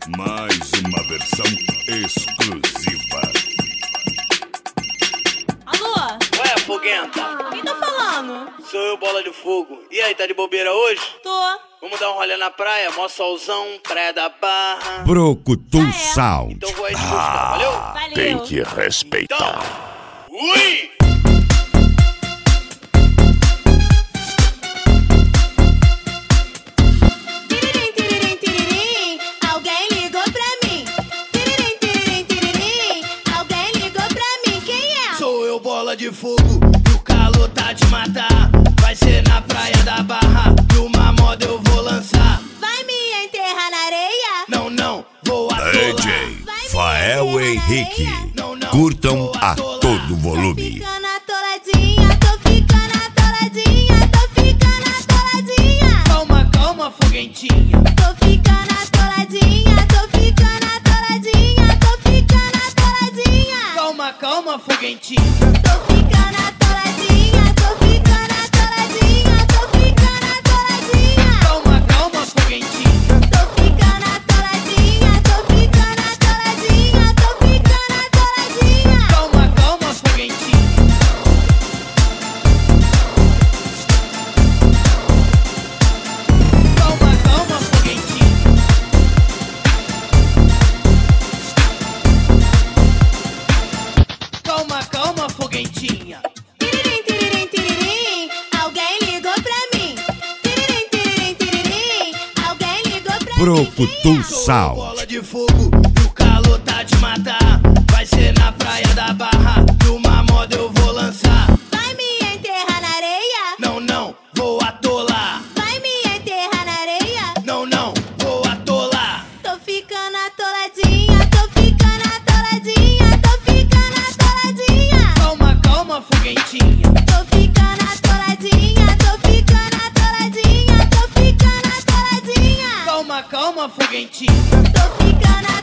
Mais uma versão exclusiva. Alô? Ué, foguenta? Quem tá falando? Sou eu, Bola de Fogo. E aí, tá de bobeira hoje? Tô. Vamos dar um rolê na praia? Mó solzão, Praia da Barra. Brucutu Sound. Então vou aí te buscar, valeu? Valeu. Tem que respeitar. Ui! Tiririm, tiririm, tiririm, alguém ligou pra mim. Tiririm, tiririm, tiririm, alguém ligou pra mim. Quem é? Sou eu, Bola de Fogo. E o calor tá de matar. Vai ser na Praia da Barra. E uma moda eu vou lançar. Vai me enterrar na areia? Não, não, vou atolar. DJ Fael Henrique. Não, não, Curtam vou a atolar. todo Tô volume. ficando atoladinha, tô ficando atoladinha, tô ficando atoladinha. Calma, calma, foguentinha. Tô ficando atoladinha, tô ficando atoladinha, tô ficando atoladinha. Calma, calma, foguentinha. Tô ficando atoladinha, tô ficando atoladinha, tô ficando atoladinha. Calma, calma, foguentinha. Tô ficando atoladinha, tô ficando atoladinha, tô ficando atoladinha. Calma, calma, foguentinha. Calma, calma, foguentinha. Calma, calma, foguentinha. Tiririm, tiririm, tiririm, alguém ligou pra mim. Tiririm, tiririm, tiririm, alguém ligou pra mim. Brucutu Sou Sound. Bola de Fogo e o calor tá de matar. Vai ser na Praia da Barra e uma moda eu vou lançar. Vai me enterrar na areia? Não, não, vou atolar. Vai me enterrar na areia? Não, não, vou atolar. Tô ficando atoladinha, tô ficando atoladinha, tô ficando atoladinha. Calma, calma, foguentinha. Tô ficando atoladinha, tô ficando atoladinha, tô ficando atoladinha. Calma, calma, foguentinha. Tô ficando